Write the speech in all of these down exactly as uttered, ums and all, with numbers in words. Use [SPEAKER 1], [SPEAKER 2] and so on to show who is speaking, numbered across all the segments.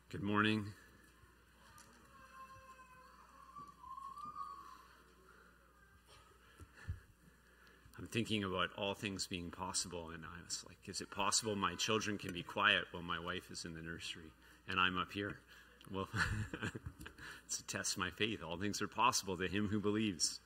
[SPEAKER 1] Good morning. I'm thinking about all things being possible, and I was like, is it possible my children can be quiet while my wife is in the nursery and I'm up here? Well, it's to test my faith. All things are possible to him who believes.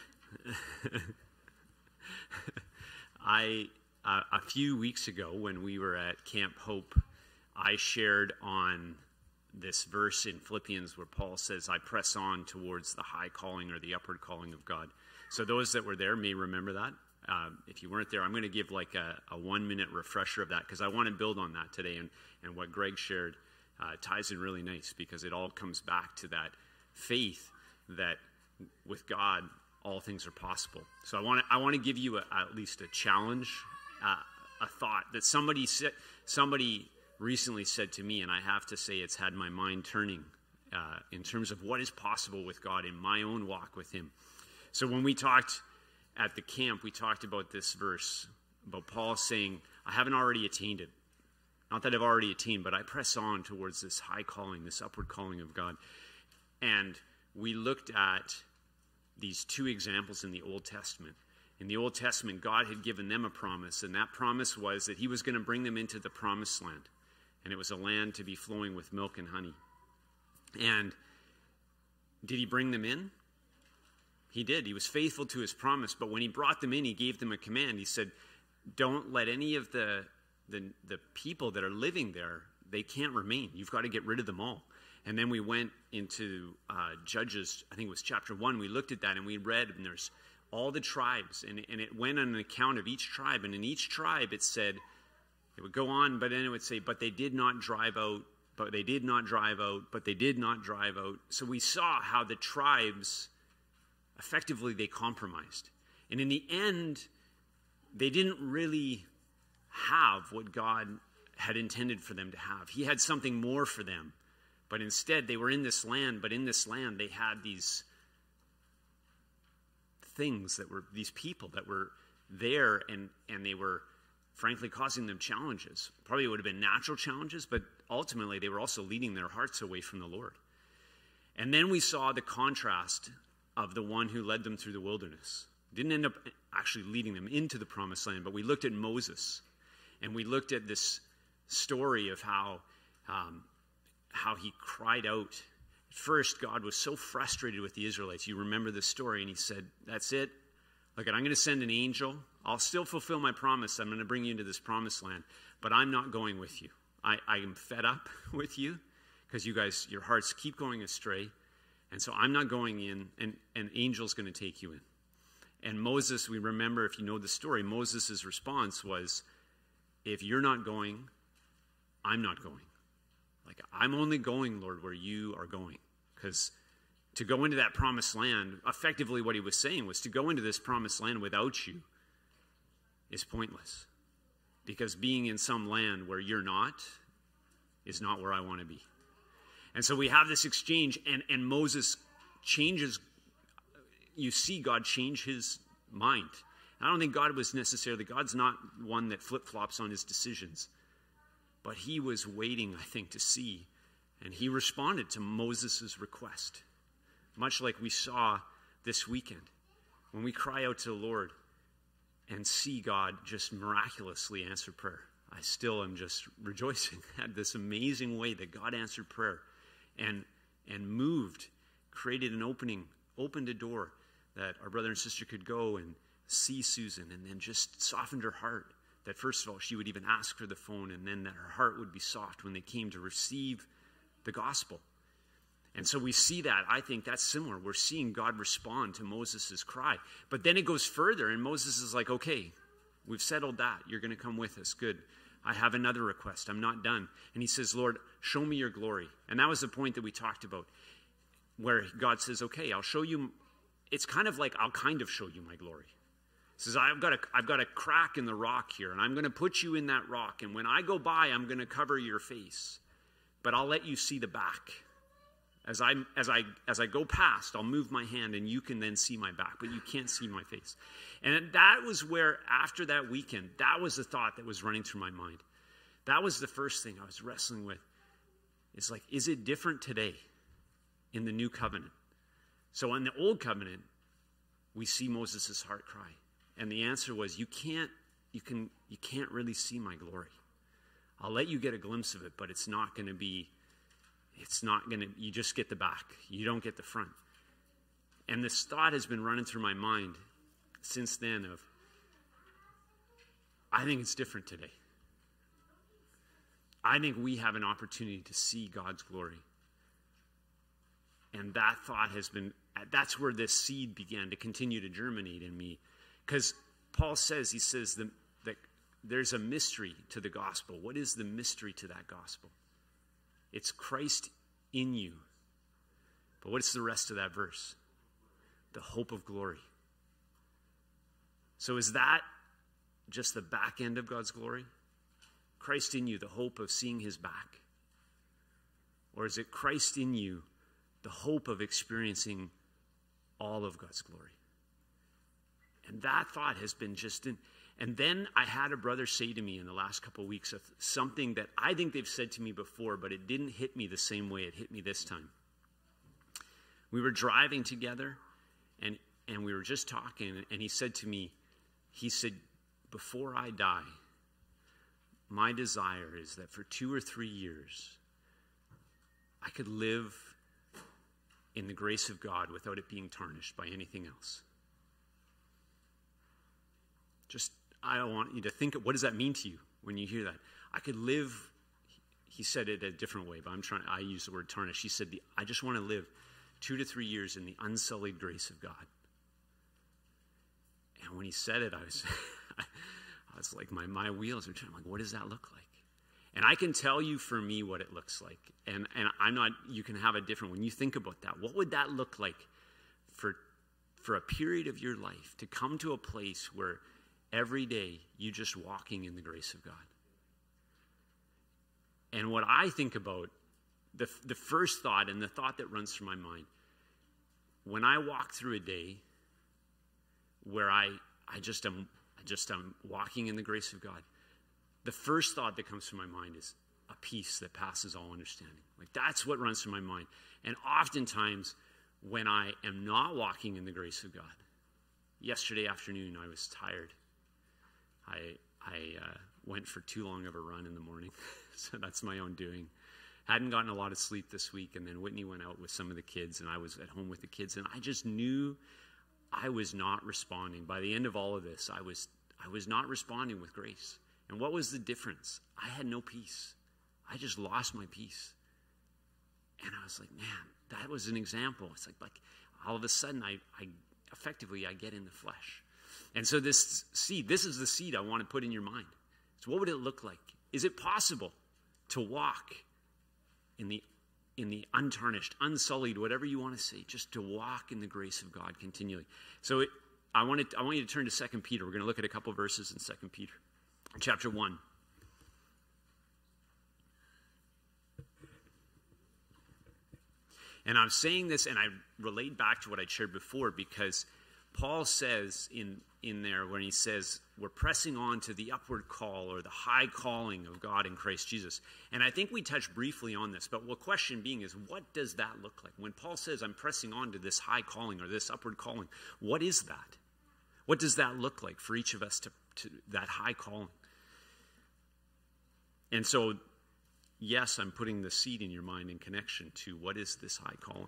[SPEAKER 1] I uh, a few weeks ago when we were at Camp Hope, I shared on this verse in Philippians where Paul says, I press on towards the high calling or the upward calling of God. So those that were there may remember that. Uh, if you weren't there, I'm going to give like a, a one-minute refresher of that because I want to build on that today. And, and what Greg shared uh, ties in really nice because it all comes back to that faith that with God, all things are possible. So I want to I want to give you a, at least a challenge, uh, a thought that somebody said, somebody recently said to me, and I have to say it's had my mind turning uh, in terms of what is possible with God in my own walk with him. So when we talked at the camp, we talked about this verse, about Paul saying, I haven't already attained it. Not that I've already attained, but I press on towards this high calling, this upward calling of God. And we looked at these two examples in the Old Testament. In the Old Testament, God had given them a promise, and that promise was that he was going to bring them into the promised land. And it was a land to be flowing with milk and honey. And did he bring them in? He did. He was faithful to his promise. But when he brought them in, he gave them a command. He said, don't let any of the, the, the people that are living there, they can't remain. You've got to get rid of them all. And then we went into uh, Judges, I think it was chapter one. We looked at that and we read, and there's all the tribes. And, and it went on an account of each tribe. And in each tribe it said, it would go on, but then it would say, but they did not drive out, but they did not drive out, but they did not drive out. So we saw how the tribes, effectively, they compromised. And in the end, they didn't really have what God had intended for them to have. He had something more for them. But instead, they were in this land, but in this land, they had these things that were, these people that were there, and, and they were frankly causing them challenges. Probably would have been natural challenges, but ultimately they were also leading their hearts away from the Lord. And then we saw the contrast of the one who led them through the wilderness. Didn't end up actually leading them into the promised land, but we looked at Moses, and we looked at this story of how um, how he cried out. At first, God was so frustrated with the Israelites. You remember the story, and he said, that's it. Look, I'm going to send an angel. I'll still fulfill my promise. I'm going to bring you into this promised land, but I'm not going with you. I, I am fed up with you because you guys, your hearts keep going astray. And so I'm not going in, and an angel's going to take you in. And Moses, we remember, if you know the story, Moses' response was, if you're not going, I'm not going. Like, I'm only going, Lord, where you are going. Because to go into that promised land, effectively what he was saying was to go into this promised land without you is pointless. Because being in some land where you're not is not where I want to be. And so we have this exchange, and, and Moses changes. You see God change his mind. I don't think God was necessarily, God's not one that flip-flops on his decisions. But he was waiting, I think, to see. And he responded to Moses' request. Much like we saw this weekend. When we cry out to the Lord and see God just miraculously answer prayer. I still am just rejoicing at this amazing way that God answered prayer. And, and moved, created an opening, opened a door that our brother and sister could go and see Susan, and then just softened her heart. That first of all, she would even ask for the phone, and then that her heart would be soft when they came to receive the gospel. And so we see that. I think that's similar. We're seeing God respond to Moses' cry. But then it goes further, and Moses is like, okay, we've settled that. You're going to come with us. Good. I have another request. I'm not done. And he says, Lord, show me your glory. And that was the point that we talked about, where God says, okay, I'll show you. It's kind of like, I'll kind of show you my glory. He says, I've got a, I've got a crack in the rock here, and I'm going to put you in that rock. And when I go by, I'm going to cover your face. But I'll let you see the back. As I, as I, as I go past, I'll move my hand, and you can then see my back, but you can't see my face. And that was where, after that weekend, that was the thought that was running through my mind. That was the first thing I was wrestling with. It's like, is it different today in the new covenant? So in the old covenant, we see Moses' heart cry. And the answer was, you can't, you can, you can't really see my glory. I'll let you get a glimpse of it, but it's not going to be, it's not going to, you just get the back. You don't get the front. And this thought has been running through my mind since then of, I think it's different today. I think we have an opportunity to see God's glory. And that thought has been, that's where this seed began to continue to germinate in me. Because Paul says, he says the, that there's a mystery to the gospel. What is the mystery to that gospel? It's Christ in you. But what's the rest of that verse? The hope of glory. So is that just the back end of God's glory? Christ in you, the hope of seeing his back? Or is it Christ in you, the hope of experiencing all of God's glory? And that thought has been just in. And then I had a brother say to me in the last couple of weeks of something that I think they've said to me before, but it didn't hit me the same way it hit me this time. We were driving together, and, and we were just talking, and he said to me, he said, before I die, my desire is that for two or three years, I could live in the grace of God without it being tarnished by anything else. Just, I want you to think, of what does that mean to you when you hear that? I could live, he said it a different way, but I'm trying, I use the word tarnish. He said, I just want to live two to three years in the unsullied grace of God. And when he said it, I was, I was like, my, my wheels are turning. Like, what does that look like? And I can tell you for me what it looks like. And, and I'm not, you can have a different, when you think about that, what would that look like for, for a period of your life to come to a place where every day you just walking in the grace of God? And what I think about, the, the first thought and the thought that runs through my mind, when I walk through a day where I, I just am, I just am walking in the grace of God, the first thought that comes to my mind is a peace that passes all understanding. Like, that's what runs through my mind. And oftentimes, when I am not walking in the grace of God, yesterday afternoon I was tired. I I uh, went for too long of a run in the morning, so that's my own doing. Hadn't gotten a lot of sleep this week, and then Whitney went out with some of the kids, and I was at home with the kids, and I just knew I was not responding. By the end of all of this, I was I was not responding with grace. And what was the difference? I had no peace. I just lost my peace. And I was like, man, that was an example. It's like, like all of a sudden, I, I effectively, I get in the flesh. And so this seed, this is the seed I want to put in your mind. So what would it look like? Is it possible to walk in the in the untarnished, unsullied, whatever you want to say, just to walk in the grace of God continually? So it, I, want to, I want you to turn to Second Peter. We're going to look at a couple verses in Second Peter. Chapter one. And I'm saying this, and I relate back to what I shared before, because Paul says in, in there, when he says, we're pressing on to the upward call or the high calling of God in Christ Jesus. And I think we touched briefly on this, but the question being is, what does that look like? When Paul says, I'm pressing on to this high calling or this upward calling, what is that? What does that look like for each of us to, to that high calling? And so, yes, I'm putting the seed in your mind in connection to what is this high calling.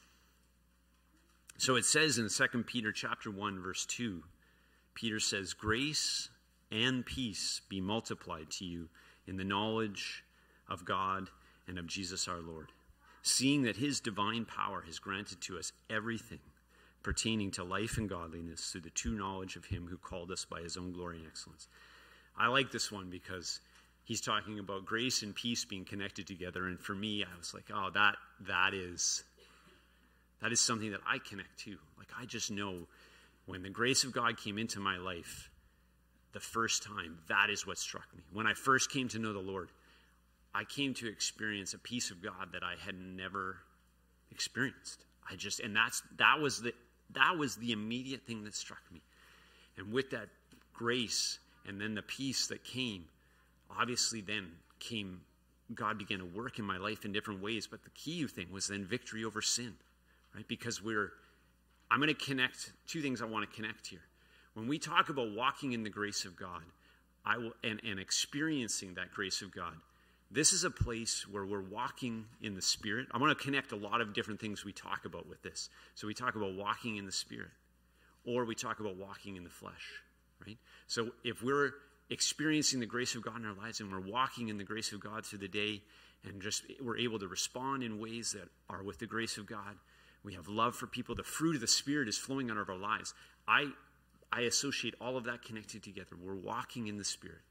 [SPEAKER 1] So it says in Second Peter chapter one, verse two, Peter says, grace and peace be multiplied to you in the knowledge of God and of Jesus our Lord, seeing that his divine power has granted to us everything pertaining to life and godliness through the true knowledge of him who called us by his own glory and excellence. I like this one because he's talking about grace and peace being connected together. And for me, I was like, oh, that that is that is something that I connect to. Like, I just know when the grace of God came into my life the first time, that is what struck me. When I first came to know the Lord, I came to experience a peace of God that I had never experienced. I just, and that's that was the that was the immediate thing that struck me. And with that grace and then the peace that came, obviously then came God began to work in my life in different ways. But the key thing was then victory over sin, right? Because we're, I'm going to connect, two things I want to connect here. When we talk about walking in the grace of God, I will, and, and experiencing that grace of God, this is a place where we're walking in the Spirit. I want to connect a lot of different things we talk about with this. So we talk about walking in the Spirit, or we talk about walking in the flesh, right? So if we're experiencing the grace of God in our lives and we're walking in the grace of God through the day and just we're able to respond in ways that are with the grace of God, we have love for people, the fruit of the Spirit is flowing out of our lives. I, I associate all of that connected together. We're walking in the Spirit.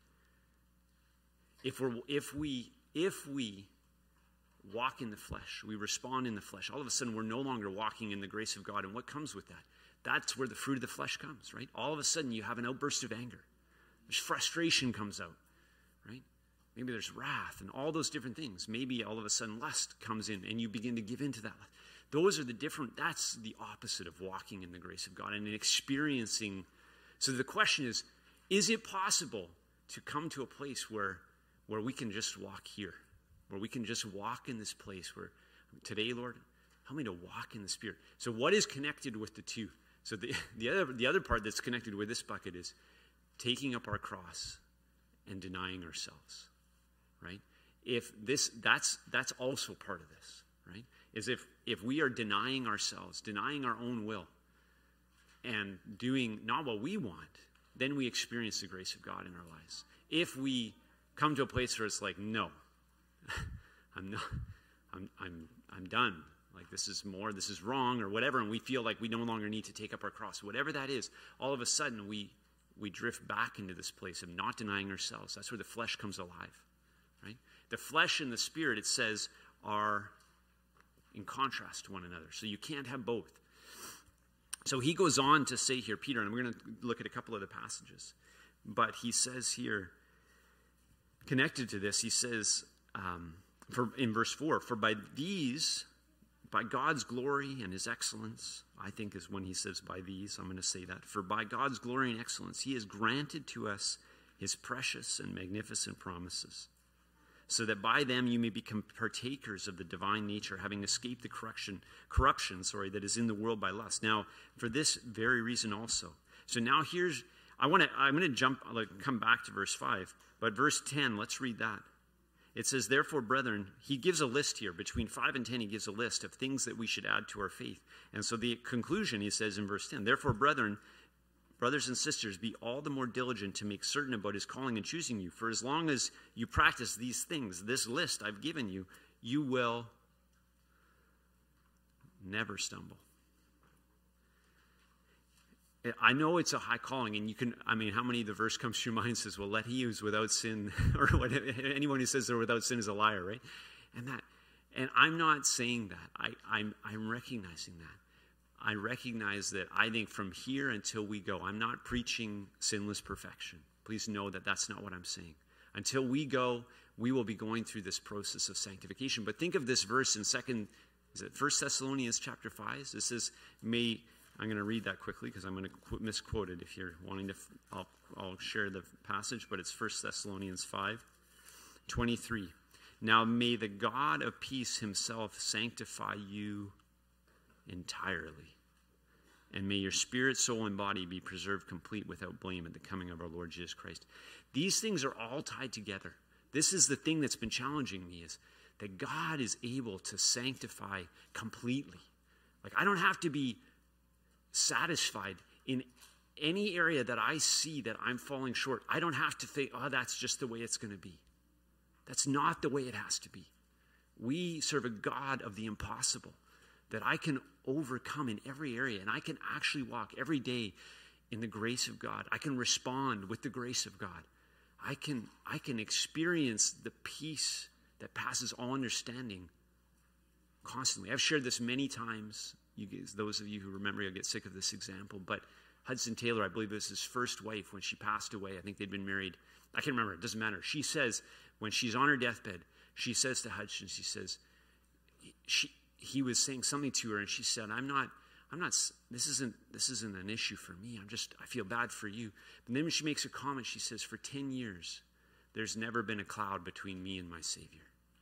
[SPEAKER 1] If we're if we if we walk in the flesh, we respond in the flesh, all of a sudden we're no longer walking in the grace of God. And what comes with that? That's where the fruit of the flesh comes, right? All of a sudden you have an outburst of anger. There's frustration comes out, right? Maybe there's wrath and all those different things. Maybe all of a sudden lust comes in and you begin to give into that. Those are the different, that's the opposite of walking in the grace of God and experiencing. So the question is, is it possible to come to a place where where we can just walk here, where we can just walk in this place where today, Lord, help me to walk in the Spirit. So what is connected with the two? So the, the other the other part that's connected with this bucket is taking up our cross and denying ourselves, right? If this, that's that's also part of this, right? Is if if we are denying ourselves, denying our own will, and doing not what we want, then we experience the grace of God in our lives. If we come to a place where it's like, no, I'm not, I'm, I'm, I'm done. Like this is more, this is wrong or whatever. And we feel like we no longer need to take up our cross, whatever that is. All of a sudden we, we drift back into this place of not denying ourselves. That's where the flesh comes alive, right? The flesh and the Spirit, it says, are in contrast to one another. So you can't have both. So he goes on to say here, Peter, and we're going to look at a couple of the passages, but he says here, connected to this, he says um, for, in verse four, for by these, by God's glory and his excellence, I think is when he says by these, I'm going to say that, for by God's glory and excellence, he has granted to us his precious and magnificent promises, so that by them you may become partakers of the divine nature, having escaped the corruption, corruption sorry, that is in the world by lust. Now, for this very reason also. So now here's, I want to, I'm going to jump, like, come back to verse five. But verse ten, let's read that. It says, therefore, brethren, he gives a list here. Between five and ten, he gives a list of things that we should add to our faith. And so the conclusion, he says in verse ten, therefore, brethren, brothers and sisters, be all the more diligent to make certain about his calling and choosing you. For as long as you practice these things, this list I've given you, you will never stumble. I know it's a high calling, and you can, I mean, how many of the verse comes to your mind and says, well, let he who's without sin, or what, anyone who says they're without sin is a liar, right? And that, and I'm not saying that. I, I'm, I'm recognizing that. I recognize that I think from here until we go, I'm not preaching sinless perfection. Please know that that's not what I'm saying. Until we go, we will be going through this process of sanctification. But think of this verse in second, is it First Thessalonians chapter five? It says, may, I'm going to read that quickly because I'm going to misquote it if you're wanting to, I'll, I'll share the passage, but it's First Thessalonians five, twenty-three. Now may the God of peace himself sanctify you entirely, and may your spirit, soul, and body be preserved complete without blame at the coming of our Lord Jesus Christ. These things are all tied together. This is the thing that's been challenging me, is that God is able to sanctify completely. Like, I don't have to be satisfied in any area that I see that I'm falling short. I don't have to think, oh, that's just the way it's going to be. That's not the way it has to be. We serve a God of the impossible, that I can overcome in every area, and I can actually walk every day in the grace of God. I can respond with the grace of God. I can, I can experience the peace that passes all understanding constantly. I've shared this many times. You guys, those of you who remember, you'll get sick of this example, but Hudson Taylor, I believe it was his first wife when she passed away. I think they'd been married. I can't remember. It doesn't matter. She says, when she's on her deathbed, she says to Hudson, she says, she, he was saying something to her, and she said, I'm not, I'm not, this isn't, this isn't an issue for me. I'm just, I feel bad for you. But then when she makes a comment, she says, for ten years, there's never been a cloud between me and my Savior.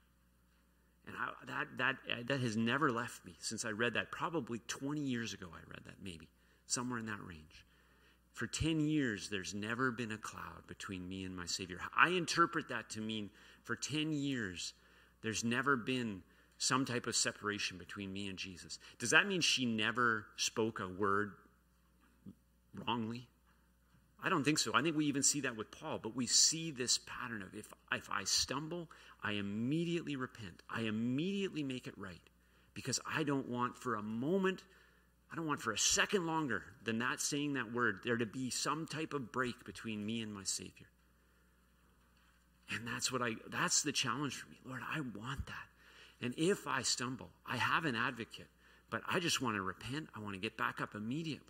[SPEAKER 1] And I, that, that, that has never left me since I read that. Probably twenty years ago I read that, maybe. Somewhere in that range. For ten years, there's never been a cloud between me and my Savior. I interpret that to mean for ten years, there's never been some type of separation between me and Jesus. Does that mean she never spoke a word wrongly? I don't think so. I think we even see that with Paul, but we see this pattern of if, if I stumble, I immediately repent. I immediately make it right because I don't want for a moment, I don't want for a second longer than that saying that word, there to be some type of break between me and my Savior. And that's what I, that's the challenge for me. Lord, I want that. And if I stumble, I have an advocate, but I just want to repent. I want to get back up immediately.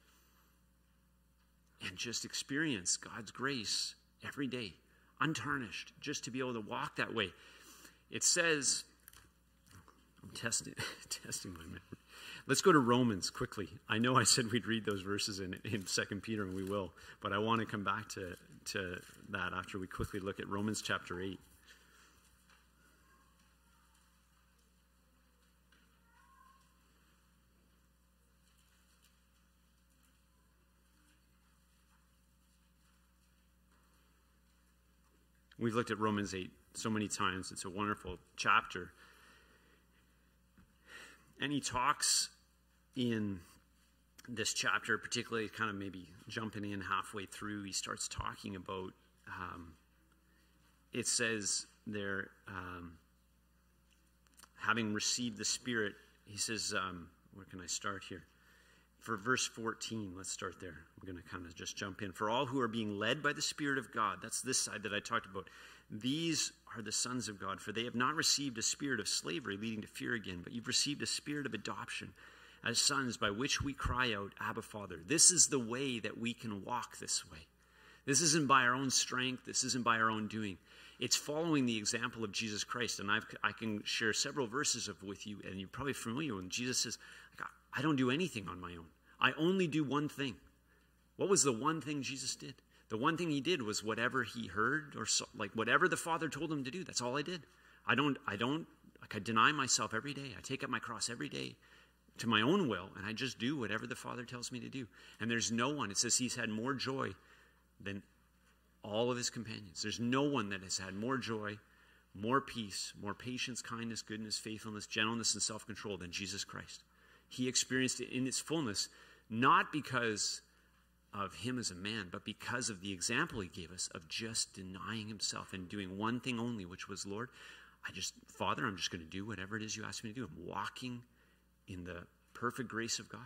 [SPEAKER 1] And just experience God's grace every day, untarnished, just to be able to walk that way. It says, I'm testing, testing my memory. Let's go to Romans quickly. I know I said we'd read those verses in, in Second Peter, and we will, but I want to come back to, to that after we quickly look at Romans chapter eight. We've looked at Romans eight so many times. It's a wonderful chapter. And he talks in this chapter, particularly kind of maybe jumping in halfway through, he starts talking about, um, it says there, um, having received the Spirit, he says, um, where can I start here? For verse fourteen, let's start there. I'm going to kind of just jump in. For all who are being led by the Spirit of God, that's this side that I talked about. These are the sons of God, for they have not received a spirit of slavery leading to fear again, but you've received a spirit of adoption as sons by which we cry out, Abba, Father. This is the way that we can walk this way. This isn't by our own strength. This isn't by our own doing. It's following the example of Jesus Christ. And I've, I can share several verses of with you, and you're probably familiar with them. Jesus says, I don't do anything on my own. I only do one thing. What was the one thing Jesus did? The one thing he did was whatever he heard or saw, like whatever the Father told him to do. That's all I did. I don't, I don't, like I deny myself every day. I take up my cross every day to my own will, and I just do whatever the Father tells me to do. And there's no one, it says he's had more joy than all of his companions. There's no one that has had more joy, more peace, more patience, kindness, goodness, faithfulness, gentleness, and self-control than Jesus Christ. He experienced it in its fullness, not because of him as a man, but because of the example he gave us of just denying himself and doing one thing only, which was, Lord, I just, Father, I'm just going to do whatever it is you ask me to do. I'm walking in the perfect grace of God.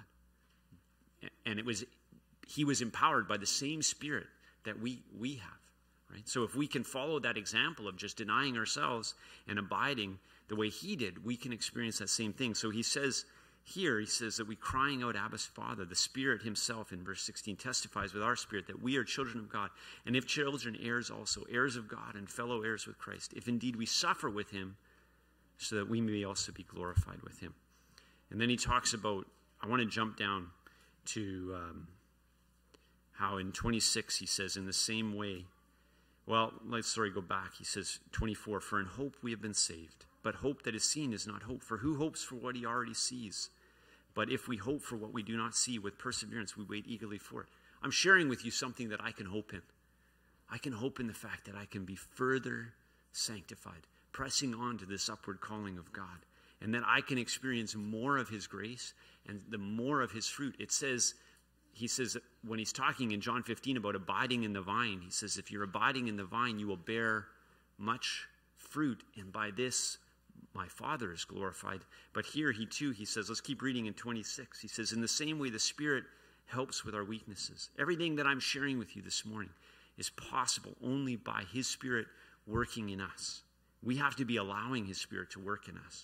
[SPEAKER 1] And it was, he was empowered by the same Spirit that we, we have, right? So if we can follow that example of just denying ourselves and abiding the way he did, we can experience that same thing. So he says here, he says that we crying out, Abba's Father. The Spirit himself in verse sixteen testifies with our spirit that we are children of God. And if children, heirs also, heirs of God and fellow heirs with Christ. If indeed we suffer with him, so that we may also be glorified with him. And then he talks about, I want to jump down to um, how in twenty-six he says, in the same way, well, let's sorry, go back. He says, twenty-four, for in hope we have been saved. But hope that is seen is not hope. For who hopes for what he already sees? But if we hope for what we do not see, with perseverance we wait eagerly for it. I'm sharing with you something that I can hope in. I can hope in the fact that I can be further sanctified, pressing on to this upward calling of God. And that I can experience more of his grace and the more of his fruit. It says, he says, when he's talking in John fifteen about abiding in the vine, he says, if you're abiding in the vine, you will bear much fruit. And by this, my Father is glorified. But here he too, he says, let's keep reading in twenty-six. He says, in the same way the Spirit helps with our weaknesses. Everything that I'm sharing with you this morning is possible only by his Spirit working in us. We have to be allowing his Spirit to work in us.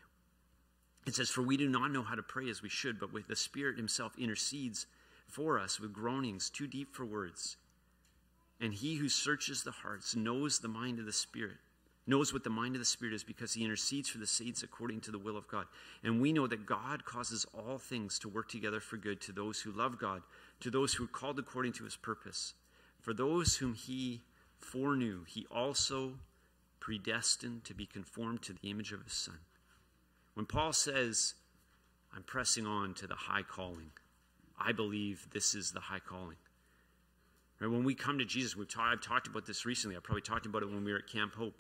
[SPEAKER 1] It says, for we do not know how to pray as we should, but with the Spirit himself intercedes for us with groanings too deep for words. And he who searches the hearts knows the mind of the Spirit, knows what the mind of the Spirit is, because he intercedes for the saints according to the will of God. And we know that God causes all things to work together for good to those who love God, to those who are called according to his purpose. For those whom he foreknew, he also predestined to be conformed to the image of his Son. When Paul says, I'm pressing on to the high calling, I believe this is the high calling. Right? When we come to Jesus, we've ta- I've talked about this recently. I probably talked about it when we were at Camp Hope.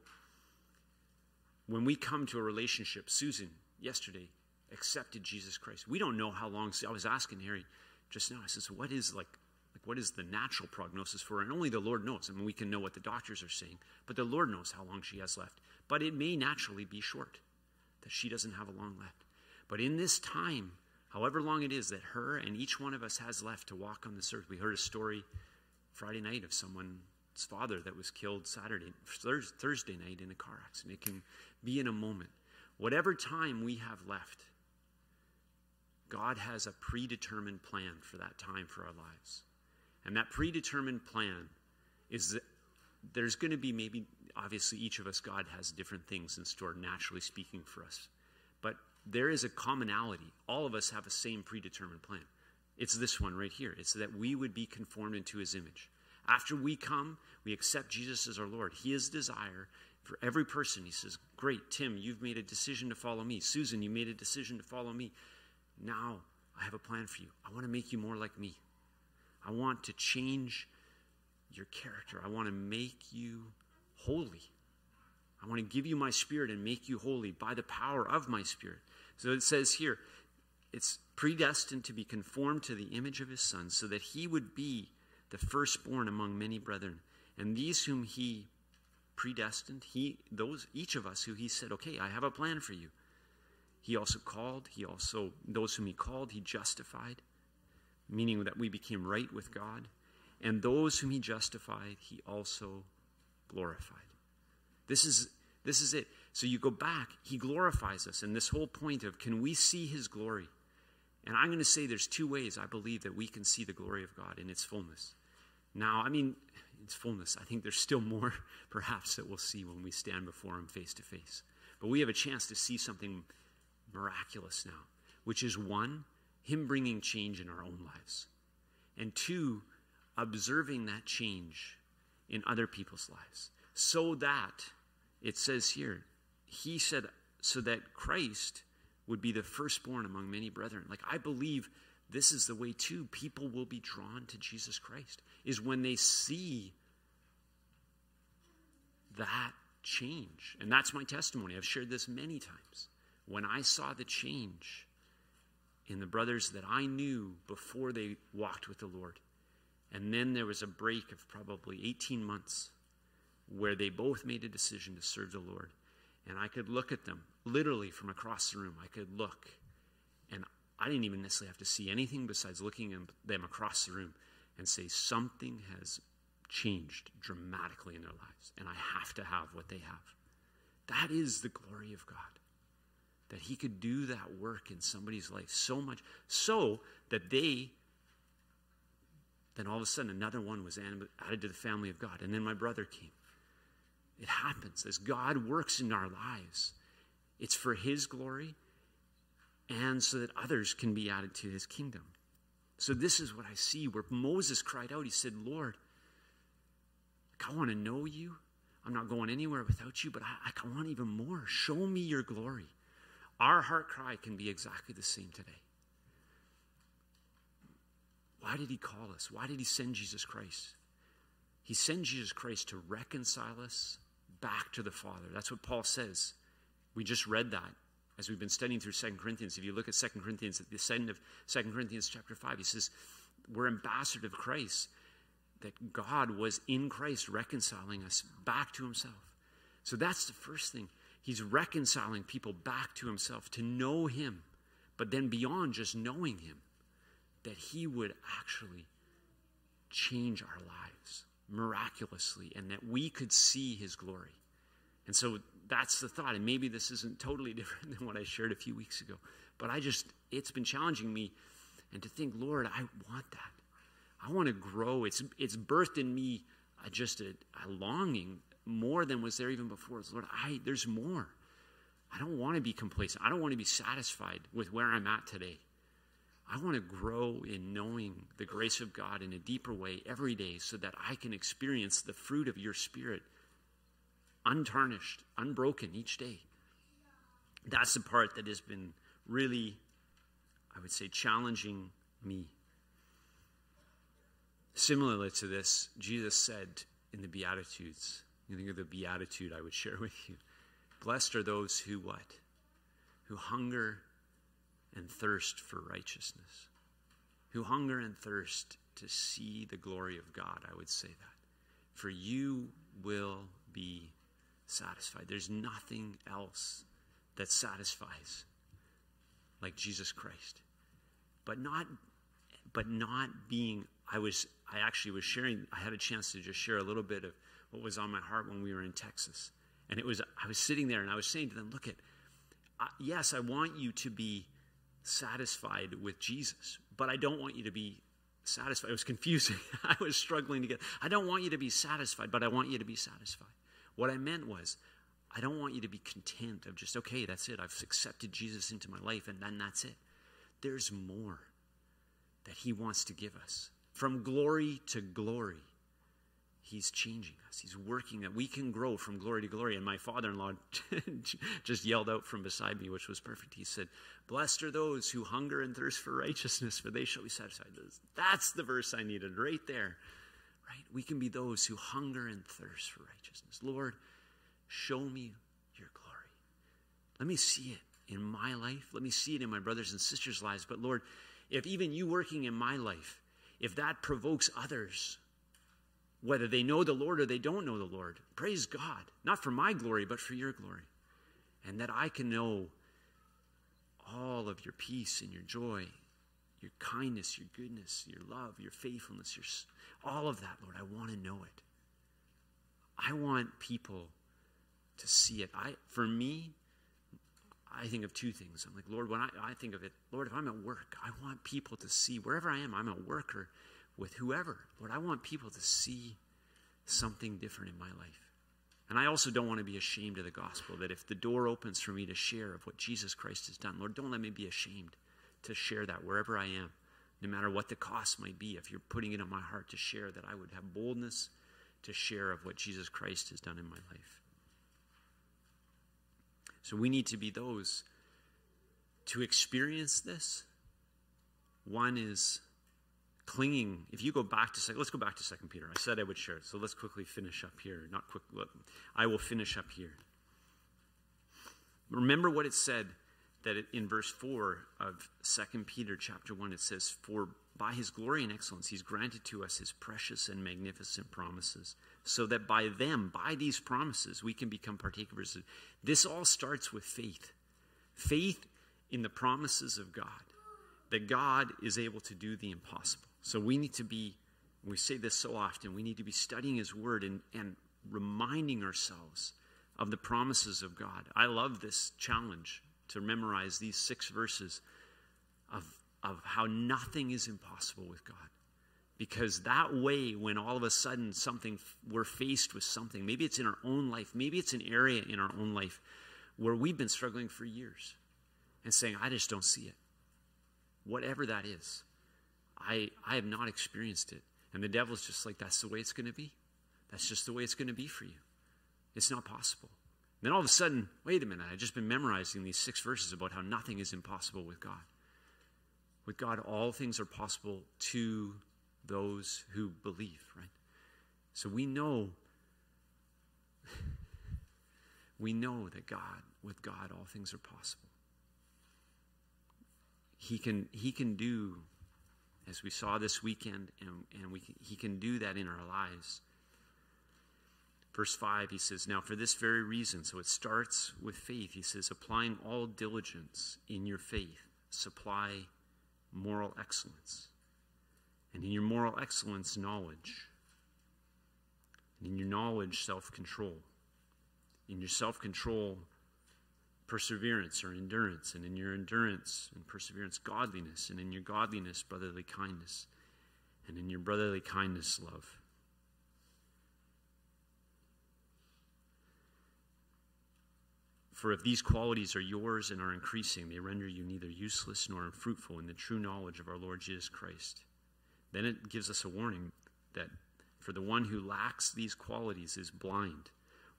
[SPEAKER 1] When we come to a relationship, Susan, yesterday, accepted Jesus Christ. We don't know how long. I was asking Harry just now, I said, so what is like, like what is the natural prognosis for her? And only the Lord knows. I mean, we can know what the doctors are saying, but the Lord knows how long she has left. But it may naturally be short, that she doesn't have a long left. But in this time, however long it is that her and each one of us has left to walk on this earth, we heard a story Friday night of someone's father that was killed Saturday, Thursday night in a car accident. It can be in a moment. Whatever time we have left, God has a predetermined plan for that time for our lives. And that predetermined plan is that there's going to be maybe, obviously each of us, God has different things in store, naturally speaking, for us. But there is a commonality. All of us have the same predetermined plan. It's this one right here. It's that we would be conformed into his image. After we come, we accept Jesus as our Lord. His desire for every person, he says, great, Tim, you've made a decision to follow me. Susan, you made a decision to follow me. Now I have a plan for you. I want to make you more like me. I want to change your character. I want to make you holy. I want to give you my spirit and make you holy by the power of my spirit. So it says here, it's predestined to be conformed to the image of his Son, so that he would be the firstborn among many brethren. And these whom he predestined, he, those, each of us who he said, okay, I have a plan for you. He also called, he also, those whom he called, he justified, meaning that we became right with God. And those whom he justified, he also glorified. This is, this is it. So you go back, he glorifies us. And this whole point of, can we see his glory? And I'm going to say there's two ways I believe that we can see the glory of God in its fullness. Now, I mean, its fullness, I think there's still more perhaps that we'll see when we stand before him face to face. But we have a chance to see something miraculous now, which is one, him bringing change in our own lives. And two, observing that change in other people's lives. So that, it says here, he said, so that Christ would be the firstborn among many brethren. Like, I believe this is the way too people will be drawn to Jesus Christ, is when they see that change. And that's my testimony. I've shared this many times. When I saw the change in the brothers that I knew before they walked with the Lord, and then there was a break of probably eighteen months where they both made a decision to serve the Lord. And I could look at them literally from across the room. I could look, and I didn't even necessarily have to see anything besides looking at them across the room and say, something has changed dramatically in their lives, and I have to have what they have. That is the glory of God, that he could do that work in somebody's life so much, so that they, then all of a sudden another one was added to the family of God, and then my brother came. It happens as God works in our lives. It's for his glory and so that others can be added to his kingdom. So this is what I see where Moses cried out. He said, Lord, I want to know you. I'm not going anywhere without you, but I, I want even more. Show me your glory. Our heart cry can be exactly the same today. Why did he call us? Why did he send Jesus Christ? He sent Jesus Christ to reconcile us back to the Father. That's what Paul says. We just read that as we've been studying through Second Corinthians. If you look at Second Corinthians, at the end of Second Corinthians chapter five, he says, we're ambassadors of Christ, that God was in Christ reconciling us back to himself. So that's the first thing. He's reconciling people back to himself, to know him, but then beyond just knowing him, that he would actually change our lives miraculously, and that we could see his glory. And so that's the thought. And maybe this isn't totally different than what I shared a few weeks ago, but I just, it's been challenging me, and to think, Lord, I want that. I want to grow. It's it's birthed in me uh, just a, a longing more than was there even before. It's, Lord, I there's more. I don't want to be complacent. I don't want to be satisfied with where I'm at today. I want to grow in knowing the grace of God in a deeper way every day so that I can experience the fruit of your Spirit untarnished, unbroken each day. That's the part that has been really, I would say, challenging me. Similarly to this, Jesus said in the Beatitudes, you think of the Beatitude I would share with you. Blessed are those who what? Who hunger and thirst for righteousness. Who hunger and thirst to see the glory of God, I would say that. For you will be satisfied. There's nothing else that satisfies like Jesus Christ. But not, but not being, I was, I actually was sharing, I had a chance to just share a little bit of what was on my heart when we were in Texas. And it was, I was sitting there and I was saying to them, look at, uh, yes, I want you to be satisfied with Jesus, but I don't want you to be satisfied. It was confusing. I was struggling to get, I don't want you to be satisfied, but I want you to be satisfied. What I meant was, I don't want you to be content of just, okay, that's it. I've accepted Jesus into my life and then that's it. There's more that he wants to give us. From glory to glory, he's changing us. He's working that we can grow from glory to glory. And my father-in-law just yelled out from beside me, which was perfect. He said, blessed are those who hunger and thirst for righteousness, for they shall be satisfied. That's the verse I needed right there. Right? We can be those who hunger and thirst for righteousness. Lord, show me your glory. Let me see it in my life. Let me see it in my brothers and sisters' lives. But Lord, if even you working in my life, if that provokes others, whether they know the Lord or they don't know the Lord, praise God, not for my glory, but for your glory. And that I can know all of your peace and your joy, your kindness, your goodness, your love, your faithfulness, your, all of that, Lord, I want to know it. I want people to see it. I, for me, I think of two things. I'm like, Lord, when I, I think of it, Lord, if I'm at work, I want people to see, wherever I am, I'm a worker with whoever. Lord, I want people to see something different in my life. And I also don't want to be ashamed of the gospel, that if the door opens for me to share of what Jesus Christ has done, Lord, don't let me be ashamed to share that wherever I am, no matter what the cost might be. If you're putting it on my heart to share, that I would have boldness to share of what Jesus Christ has done in my life. So we need to be those to experience this. One is clinging. If you go back to, let's go back to Second Peter. I said I would share it, so let's quickly finish up here. Not quick, I will finish up here. Remember what it said, that it, in verse four of Second Peter chapter one, it says, for by his glory and excellence, he's granted to us his precious and magnificent promises, so that by them, by these promises, we can become partakers. This all starts with faith. Faith in the promises of God, that God is able to do the impossible. So we need to be, we say this so often, we need to be studying his word and, and reminding ourselves of the promises of God. I love this challenge to memorize these six verses of, of how nothing is impossible with God. Because that way, when all of a sudden something, we're faced with something, maybe it's in our own life, maybe it's an area in our own life where we've been struggling for years and saying, I just don't see it. Whatever that is, I, I have not experienced it. And the devil's just like, that's the way it's going to be. That's just the way it's going to be for you. It's not possible. And then all of a sudden, wait a minute, I've just been memorizing these six verses about how nothing is impossible with God. With God, all things are possible to those who believe, right? So we know, we know that God, with God, all things are possible. He can, he can do, as we saw this weekend, and, and we can, he can do that in our lives. Verse five, he says, now for this very reason, so it starts with faith. He says, applying all diligence in your faith, supply moral excellence. And in your moral excellence, knowledge. And in your knowledge, self-control. In your self-control, perseverance or endurance. And in your endurance and perseverance, godliness. And in your godliness, brotherly kindness. And in your brotherly kindness, love. For if these qualities are yours and are increasing, they render you neither useless nor unfruitful in the true knowledge of our Lord Jesus Christ. Then it gives us a warning that for the one who lacks these qualities is blind,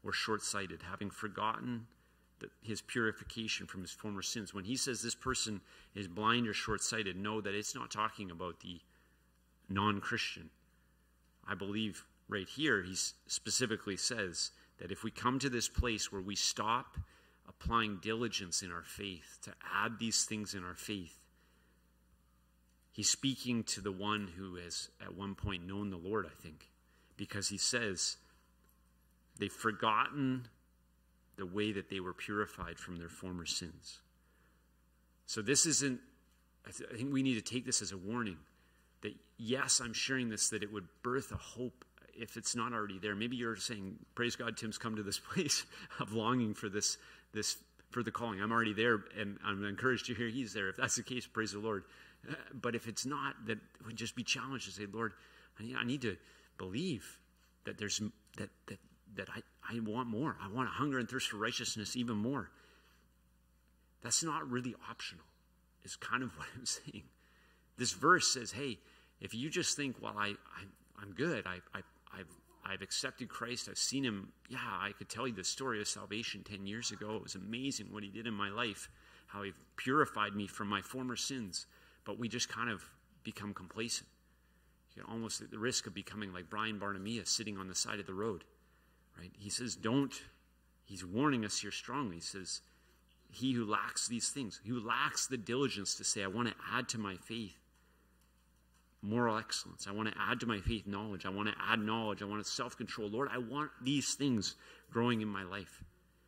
[SPEAKER 1] or short-sighted, having forgotten the, his purification from his former sins. When he says this person is blind or short-sighted, know that it's not talking about the non-Christian. I believe right here he specifically says that if we come to this place where we stop applying diligence in our faith to add these things in our faith, he's speaking to the one who has at one point known the Lord, I think, because he says they've forgotten the way that they were purified from their former sins. So this isn't, I, th- I think we need to take this as a warning that, yes, I'm sharing this, that it would birth a hope if it's not already there. Maybe you're saying, praise God, Tim's come to this place of longing for this, this for the calling. I'm already there, and I'm encouraged to hear he's there. If that's the case, praise the Lord. Uh, but if it's not, that would just be challenged to say, Lord, I need, I need to believe that there's that that that I, I want more. I want to hunger and thirst for righteousness even more. That's not really optional, is kind of what I'm saying. This verse says, hey, if you just think, well, I, I I'm good. I, I I've I've accepted Christ. I've seen him. Yeah, I could tell you the story of salvation ten years ago. It was amazing what he did in my life, how he purified me from my former sins. But we just kind of become complacent. You're almost at the risk of becoming like Brian Barnamia sitting on the side of the road, right? He says, don't, he's warning us here strongly. He says, he who lacks these things, who lacks the diligence to say, I want to add to my faith moral excellence. I want to add to my faith knowledge. I want to add knowledge. I want self-control. Lord, I want these things growing in my life.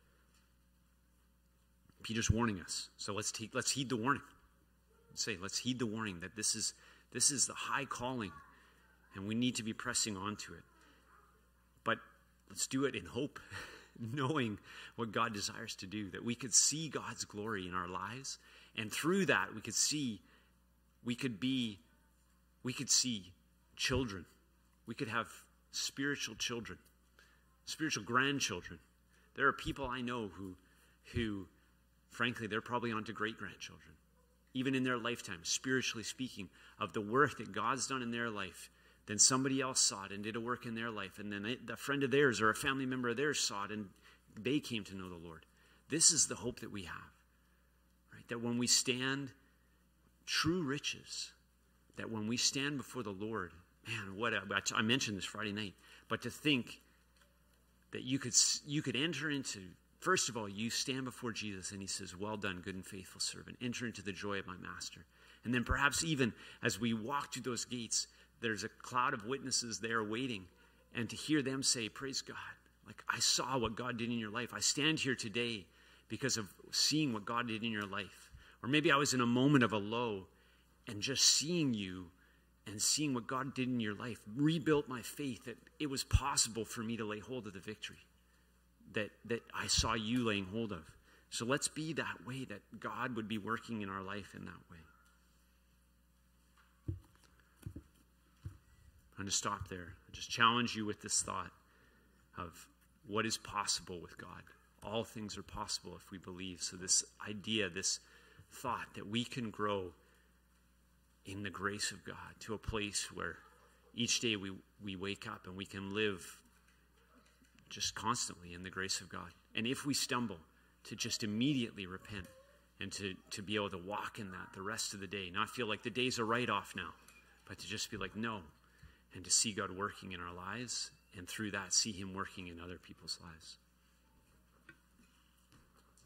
[SPEAKER 1] Peter's warning us. So let's take, let's heed the warning. Let's say, let's heed the warning that this is, this is the high calling, and we need to be pressing on to it. But let's do it in hope, knowing what God desires to do, that we could see God's glory in our lives, and through that we could see, we could be, we could see children. We could have spiritual children, spiritual grandchildren. There are people I know who, who, frankly, they're probably on to great-grandchildren, even in their lifetime, spiritually speaking, of the work that God's done in their life. Then somebody else saw it and did a work in their life. And then they, a friend of theirs or a family member of theirs saw it and they came to know the Lord. This is the hope that we have, right? That when we stand, true riches, that when we stand before the Lord, man, what a, I mentioned this Friday night, but to think that you could, you could enter into, first of all, you stand before Jesus and he says, well done, good and faithful servant. Enter into the joy of my master. And then perhaps even as we walk through those gates, there's a cloud of witnesses there waiting, and to hear them say, praise God, like I saw what God did in your life. I stand here today because of seeing what God did in your life. Or maybe I was in a moment of a low, and just seeing you and seeing what God did in your life rebuilt my faith that it was possible for me to lay hold of the victory that, that I saw you laying hold of. So let's be that way, that God would be working in our life in that way. I'm going to stop there. I just challenge you with this thought of what is possible with God. All things are possible if we believe. So this idea, this thought that we can grow in the grace of God to a place where each day we, we wake up and we can live just constantly in the grace of God. And if we stumble, to just immediately repent and to, to be able to walk in that the rest of the day, not feel like the day's a write-off now, but to just be like, no, and to see God working in our lives, and through that, see him working in other people's lives.